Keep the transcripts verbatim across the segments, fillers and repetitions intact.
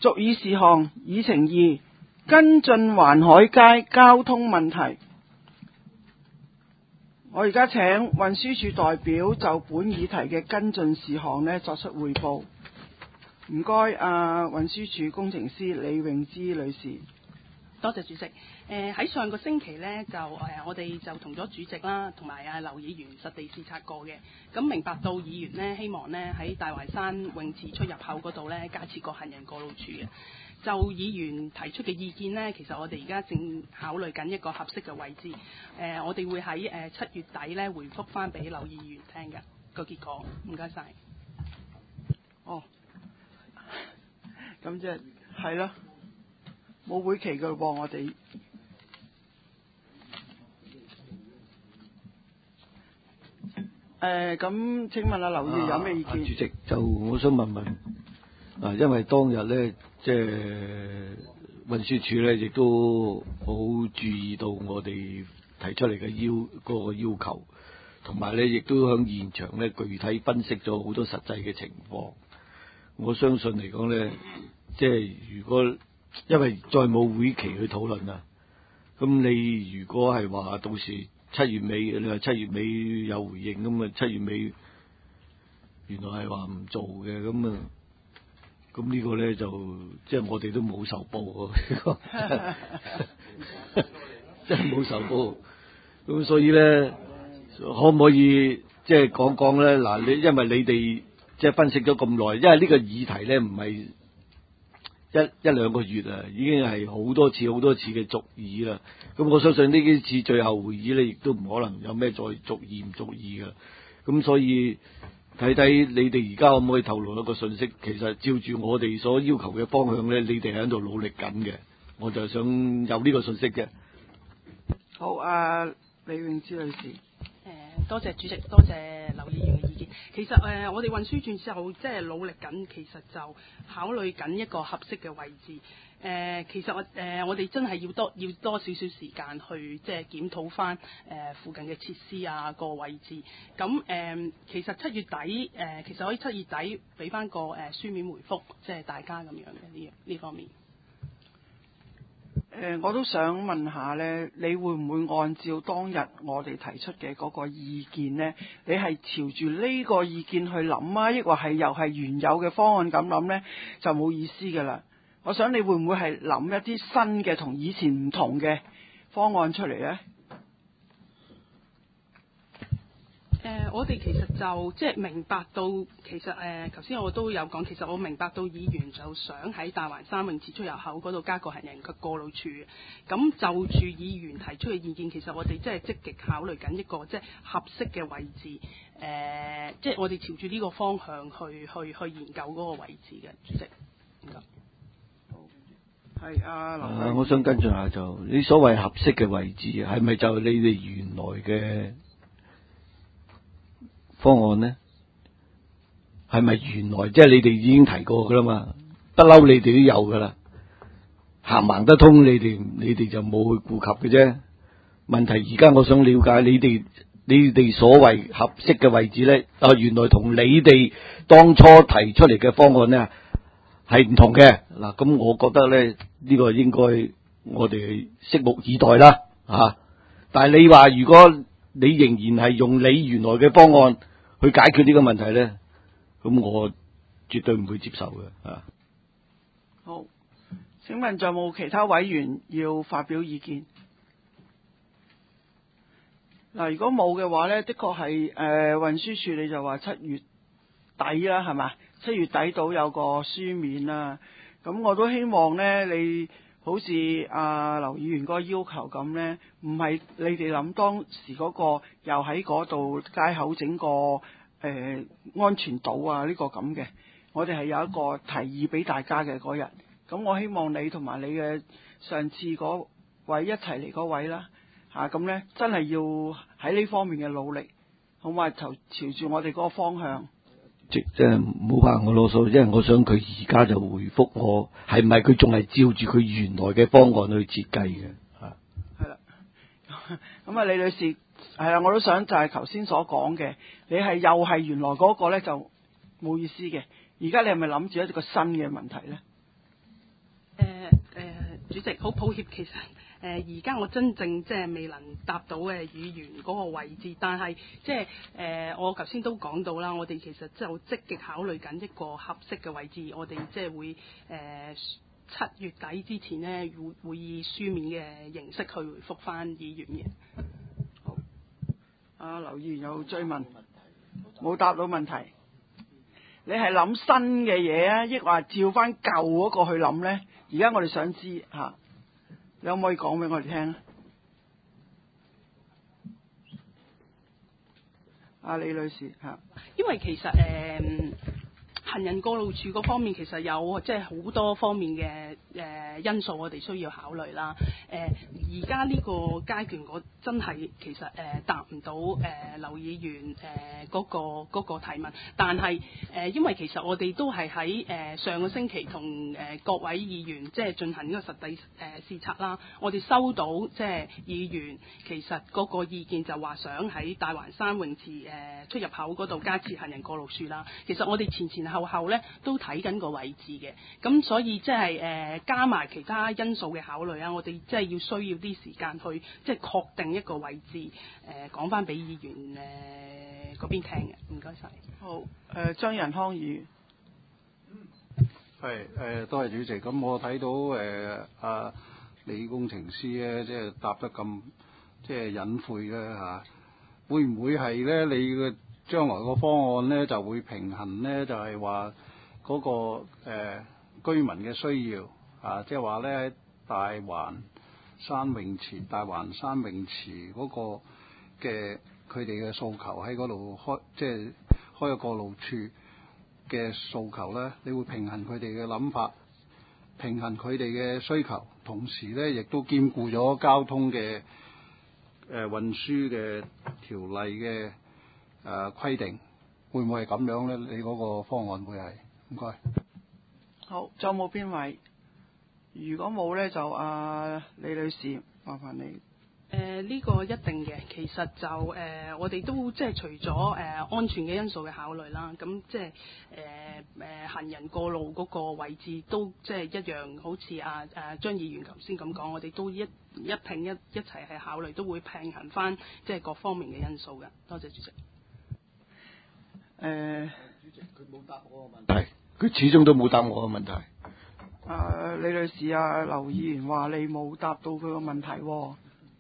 續議事項議程二，跟進環海街交通問題。我而家請運輸署代表就本議題嘅跟進事項呢作出匯報。唔該，啊運輸署工程師李詠芝女士。 多謝主席。誒、呃、喺上個星期呢，就誒、呃、我哋就同咗主席啦，同埋啊劉議員實地視察過嘅。咁明白到議員呢希望呢喺大圍山泳池出入口嗰度呢加設個行人過路處嘅。就議員提出嘅意見呢，其實我哋而家正考慮緊一個合適嘅位置。誒、呃、我哋會喺誒七月底呢回覆翻俾劉議員聽嘅個結果。唔該晒。 哦，咁即係係咯。冇會期嘅喎，我哋誒咁，請問阿劉議員有咩意見？ 啊啊、主席，就我想問問啊，因為當日咧，即係運輸署咧，亦都好注意到我哋提出嚟嘅要嗰、嗰個要求，同埋咧，亦都響現場咧具體分析咗好多實際嘅情況。我相信嚟講咧，即係如果因為再冇會期去討論啦，咁你如果係話到時七月尾，你話七月尾有回應咁啊，七月尾原來係話唔做嘅，咁啊，咁呢個咧就即係我哋都冇仇報喎，真係冇仇報。咁所以咧，可唔可以即係講講咧？嗱，你因為你哋即係分析咗咁耐，因為呢個議題咧唔係一一兩個月啊，已經係好多次好多次嘅續議啦。咁我相信呢幾次最後會議咧，亦都唔可能有咩再續議唔續議噶。咁所以睇睇你哋而家可唔可以透露一個信息？其實照住我哋所要求嘅方向咧，你哋喺度努力緊嘅。我就想有呢個信息嘅。 好啊，李詠芝女士。 誒，多謝主席，多謝劉議員嘅意見。其實誒、呃，我哋運輸署之後即係努力緊，其實就考慮緊一個合適嘅位置。誒、呃，其實我誒、呃，我哋真係要多要多少少時間去即係檢討翻誒附近嘅設施啊個位置。咁誒、呃，其實七月底誒、呃，其實可以七月底俾翻個誒、呃、書面回覆，即係大家咁樣嘅呢呢方面。 誒、呃，我都想問下咧，你會唔會按照當日我哋提出嘅嗰個意見咧？你係朝住呢個意見去諗啊，抑或係又係原有嘅方案咁諗咧，就冇意思噶啦。我想你會唔會係諗一啲新嘅同以前唔同嘅方案出嚟咧？ 誒、呃，我哋其實就即係明白到，其實誒，頭、呃、先我都有講，其實我明白到議員就想喺大環山泳池出入口嗰度加個行人嘅過路處嘅。咁就住議員提出嘅意見，其實我哋即係積極考慮緊一個即係合適嘅位置。誒、呃，即係我哋朝住呢個方向去去去研究嗰個位置嘅，主席。唔該。 係啊，林啊，我想跟進下就，你所謂合適嘅位置，係咪就你哋原來嘅方案呢？係咪原來即係你哋已經提過噶啦嘛？不嬲你哋都有噶啦，行唔行得通你哋你哋就冇去顧及嘅啫。問題而家我想了解你哋你哋所謂合適嘅位置咧，啊原來同你哋當初提出嚟嘅方案咧係唔同嘅。嗱，咁我覺得咧呢個應該我哋拭目以待啦，啊！但係你話如果你仍然係用你原來嘅方案去解決呢個問題咧，咁我絕對唔會接受嘅啊！ 好，請問仲有冇其他委員要發表意見？嗱，如果冇嘅話咧，的確係誒運輸署你就話七月底啦，係嘛？七月底到有個書面啦。咁我都希望咧，你好似阿劉議員嗰個要求咁咧，唔係你哋諗當時嗰個又喺嗰度街口整個誒、呃、安全島啊呢個咁嘅，我哋係有一個提議俾大家嘅嗰日。咁我希望你同埋你嘅上次嗰位一齊嚟嗰位啦，嚇咁咧真係要喺呢方面嘅努力，好嘛？就朝住我哋嗰個方向。 即即係唔好怕我囉嗦，因為我想佢而家就回覆我，係唔係佢仲係照住佢原來嘅方案去設計嘅？嚇， 係啦。咁啊，李女士係啦，我都想就係頭先所講嘅，你係又係原來嗰個咧就冇意思嘅。而家你係咪諗住一個新嘅問題咧？ 主席，好抱歉，其實誒而家我真正即係未能答到誒議員嗰個位置，但係即係誒我頭先都講到啦，我哋其實就積極考慮緊一個合適嘅位置，我哋即係會誒。呃七月底之前呢，會會以書面嘅形式去回覆翻議員嘅。 好，阿劉議員有追問，冇答到問題。你係諗新嘅嘢啊，抑或照翻舊嗰個去諗咧？而家我哋想知嚇，你可唔可以講俾我哋聽？阿李女士嚇， 因為其實誒。呃行人過路處嗰方面其實有即係好多方面嘅誒、呃、因素，我哋需要考慮啦。誒而家呢個階段，我真係其實誒、呃、答唔到誒劉議員誒嗰、呃那個嗰、那個提問，但係誒、呃、因為其實我哋都係喺誒上個星期同誒、呃、各位議員即係進行呢個實地誒、呃、視察啦，我哋收到即係議員其實嗰個意見就話想喺大環山泳池誒、呃、出入口嗰度加設行人過路處啦。其實我哋前前後後咧都睇緊個位置嘅，咁所以即係誒加埋其他因素嘅考慮啊，我哋即係要需要啲時間去即係確定一個位置，誒講翻俾議員誒嗰邊聽嘅。唔該晒。 好，誒、呃、張仁康議員。 係誒，多謝主席。咁我睇到誒阿李工程師咧，即係答得咁即係隱晦嘅嚇，會唔會係咧？你嘅將來個方案咧就會平衡咧，就係話嗰個、呃、居民嘅需要啊，即係話咧大環山泳池、大環山泳池嗰個嘅佢哋嘅訴求喺嗰度開，即係開個過路處嘅訴求咧，你會平衡佢哋嘅諗法，平衡佢哋嘅需求，同時咧亦都兼顧咗交通嘅誒、呃、運輸嘅條例嘅。誒、呃、規定會唔會係咁樣咧？你嗰個方案會係唔該。 好，仲有冇邊位？如果冇咧，就阿、呃、李女士，麻煩你。 誒、呃、呢、這個一定嘅，其實就誒、呃、我哋都即係除咗誒、呃、安全嘅因素嘅考慮啦，咁即係誒誒行人過路嗰個位置都即係一樣，好似阿誒張議員頭先咁講，我哋都一一拼一一齊係考慮，都會平衡翻即係各方面嘅因素嘅。多謝主席。 誒、呃， 主席佢冇答我個問題，佢始終都冇答我個問題。 啊，李女士啊，劉議員話你冇答到佢個問題喎。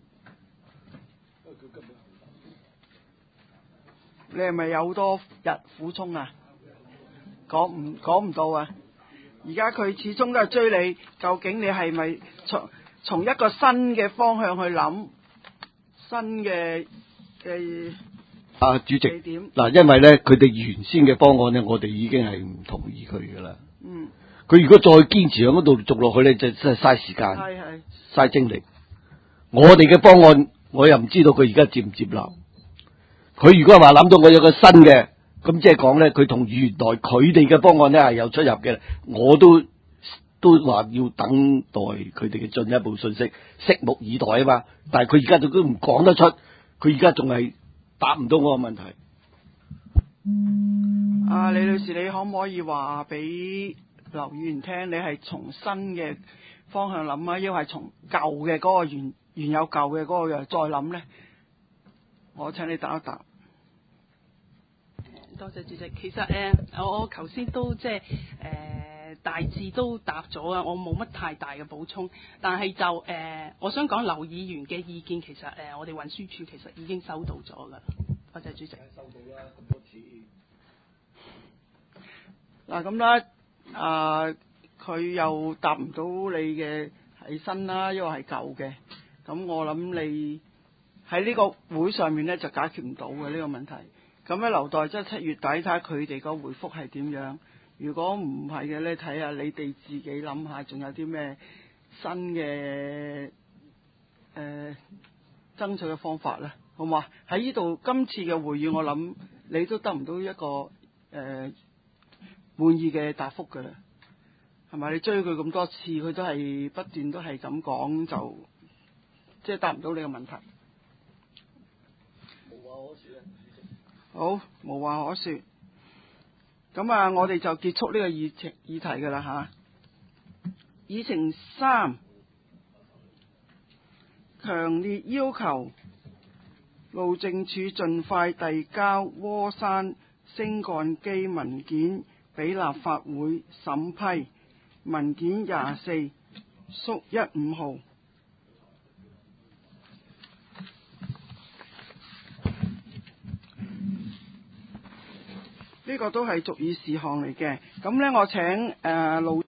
你係咪有好多日苦衷啊？講唔講唔到啊？而家佢始終都係追你，究竟你係咪從從一個新嘅方向去諗新嘅嘅？ 啊，主席，嗱，因為咧，佢哋原先嘅方案咧，我哋已經係唔同意佢噶啦。 嗯。佢如果再堅持喺嗰度續落去咧，就真係嘥時間， 係係嘥精力。我哋嘅方案，我又唔知道佢而家接唔接納。佢如果話諗到我有個新嘅，咁即係講咧，佢同原來佢哋嘅方案咧係有出入嘅。我都都話要等待佢哋嘅進一步信息，拭目以待啊嘛。但係佢而家都唔講得出，佢而家仲係。答唔到我個問題。 啊，李女士，你可唔可以話俾劉議員聽，你係從新嘅方向諗啊，抑或係從舊嘅嗰個原原有舊嘅嗰個又再諗咧？我請你答一答。 多謝主席。其實誒、呃，我我頭先都即係誒大致都答咗啊，我冇乜太大嘅補充。但係就誒、呃，我想講劉議員嘅意見，其實誒、呃，我哋運輸署其實已經收到咗噶。多謝主席。 收到啦，咁多次。 嗱咁啦，啊，佢又答唔到你嘅係新啦，因為係舊嘅。咁我諗你喺呢個會上面咧就解決唔到嘅呢個問題。咁咧留待即係七月底睇下佢哋個回覆係點樣。如果唔係嘅咧，睇下你哋自己諗下，仲有啲咩新嘅誒、呃、爭取嘅方法咧，好嘛？喺呢度今次嘅會議，我諗你都得唔到一個誒、呃、滿意嘅答覆㗎啦，係咪？你追佢咁多次，佢都係不斷都係咁講，就即係答唔到你嘅問題。 無話可説啊！ 好，無話可説。咁啊，我哋就結束呢個議程議題㗎啦嚇。議程三強烈要求路政署盡快遞交窩山升降機文件俾立法會審批。文件廿四縮一五號。呢個都係屬於事項嚟嘅。咁呢，我請誒路